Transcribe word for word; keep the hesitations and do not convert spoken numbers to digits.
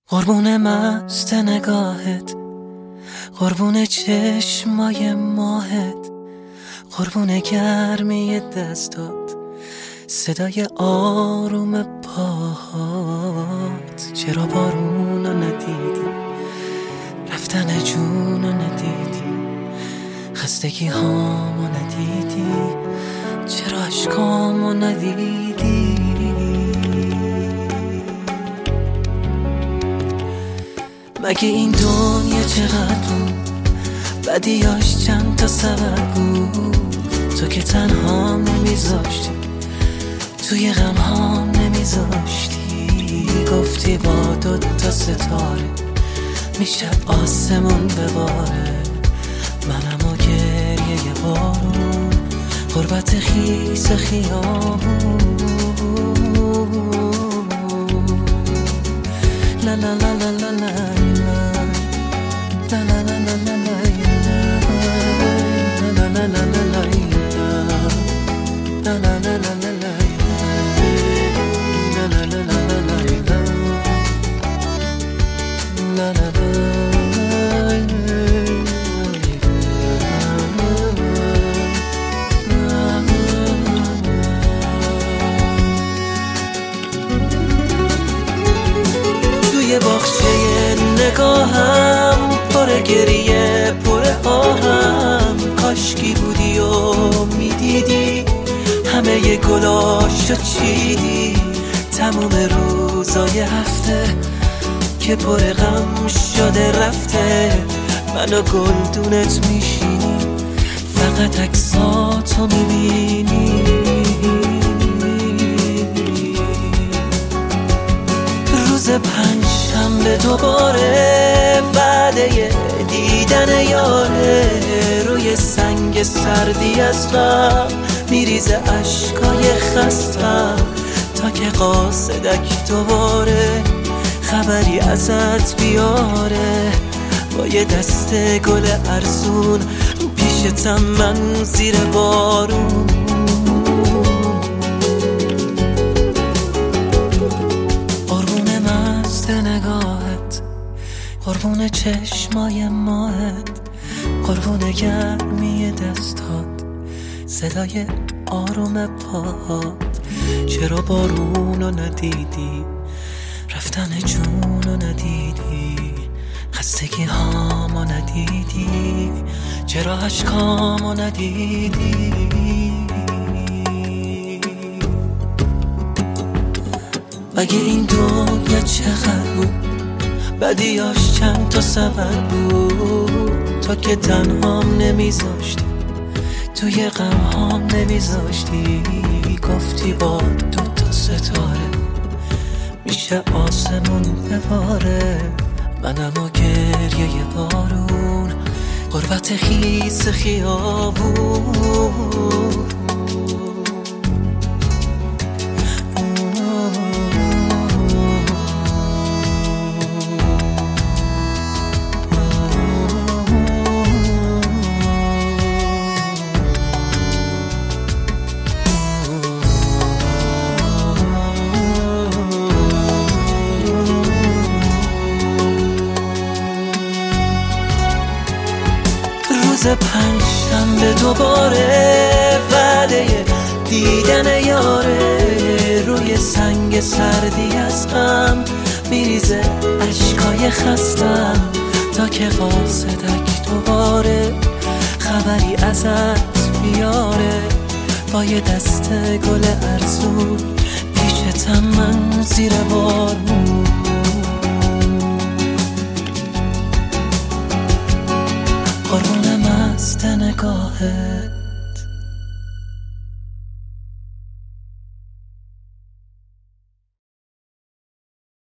قربون مست نگاهت، قربون چشمای ماهت، قربون گرمی دستات، صدای آروم پاهات. چرا بارونو ندیدی، رفتن جونو ندیدی، خستگی هامو ندیدی، چرا عشقامو ندیدی؟ مگه این دنیا چقدر بود، بدیاش چند تا سبب بود. تو که تنها نمیذاشتی، توی غم ها نمیذاشتی. گفتی با دوتا ستاره میشه آسمون بباره، منم و گریه بارون، غربت خیس خیابون. لا لا لا لا لا لا لا لا لا لا توی باغچه نگاهم پر گریه پر آهم، کاشکی بودی و میدیدی همه گلاشو چیدی. تموم روزای هفته که پر غم شده رفته، من و گلدونت میشینی فقط عکساتو میبینی. روز پنجشنبه دوباره وعده دیدن یاره، روی سنگ سردی از غم میریزه اشکای خستم، تا که قاصدک دوباره خبری ازت بیاره. با یه دسته گل ارزون پیشتم من زیر بارون. قربون مست نگاهت، قربون چشمای ماهت، قربون گرمی دستات، صدای آروم پاهات. چرا بارونو ندیدی، رفتن جونو ندیدی، خستگی هامو ندیدی، چرا عشقامو ندیدی؟ مگه این دنیا چقدر بود، بدیاش چند تا سبب بود. تو که تنهام نمیذاشتی، توی غم هام نمیذاشتی. گفتی با دوتا ستاره میشه آسمون بباره، منم و گریه بارون، غربت خیس خیابون. روز پنجشنبه دوباره وعده دیدن یاره، روی سنگ سردی از غم میریزه اشکای خستم، تا که قاصدک دوباره خبری ازت بیاره. با یه دسته گل ارزون پیشتم من زیر بارون. قربون مست نگاهت،